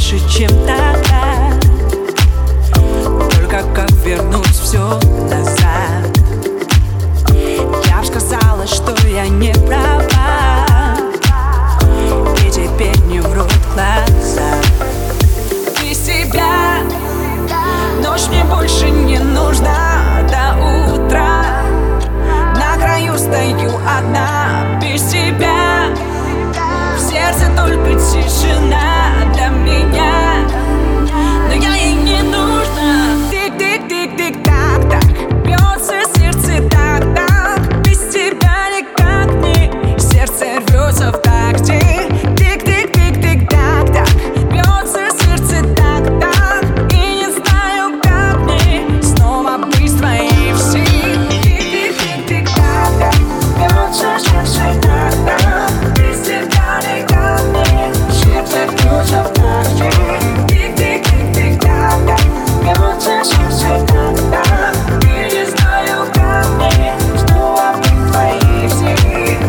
больше, чем тогда. Только как вернуть все назад? Я б сказала, что я не права, и теперь не врут глаза. Без тебя ночь мне больше не нужна. До утра на краю стою одна. Без тебя в сердце только тишина для меня, но я ей не нужна. Тик-тик-тик-тик, так-так, бьется сердце так-так. Без тебя никак не, сердце рвется в такте. Тик-тик-тик-тик, так-так, бьется сердце так-так. И не знаю, как мне снова быть в твоей всей. Тик-тик-тик-тик, так-так, бьется сердце так-так. Без тебя никак не, сердце рвется в такте. Тик-тик-тик-тик, так-так, бьется сердце так-так. И не знаю, как мне снова быть в твоей всей.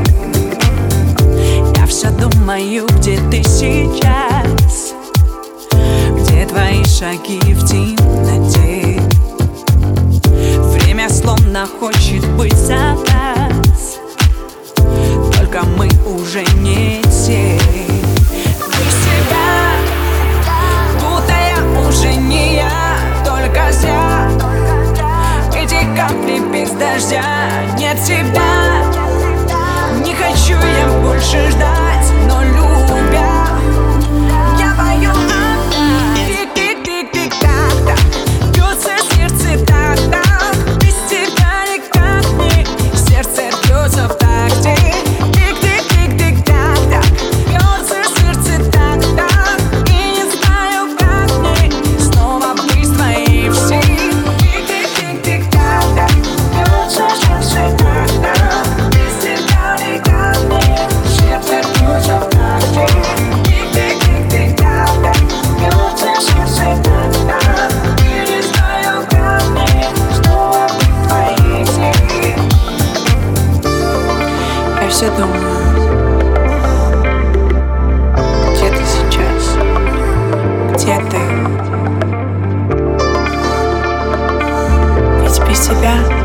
Я все думаю, где ты сейчас, где твои шаги в темноте. Время словно хочет быть за нас, только мы уже не те. Без тебя будто я уже не я, только зря эти капли без дождя. Нет тебя, не хочу я больше ждать, но любя, я пою одна. Тик-тик-тик-тик, так-так, бьется сердце так-так. Без тебя никак не, сердце рвется в такте. Тик-тик-тик-тик, так-так, бьется сердце так-так. И не знаю, как мне снова быть в твоей всей. Тик-тик-тик-тик, так-так, бьется сердце так-так. Без тебя никак не, сердце рвется в такте. Тик-тик-тик-тик, так-так, бьется сердце так-так. И не знаю, как мне снова быть в твоей всей. Я все думаю, где ты сейчас, где ты? Ведь без тебя